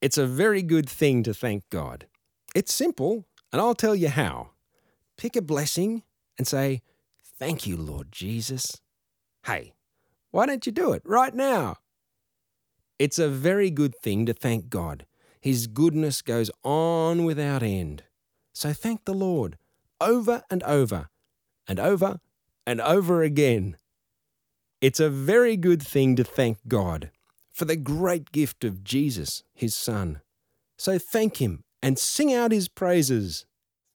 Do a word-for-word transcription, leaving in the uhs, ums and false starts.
It's a very good thing to thank God. It's simple, and I'll tell you how. Pick a blessing and say, "Thank you, Lord Jesus." Hey, why don't you do it right now? It's a very good thing to thank God. His goodness goes on without end. So thank the Lord over and over and over and over again. It's a very good thing to thank God for the great gift of Jesus, his Son. So thank him and sing out his praises.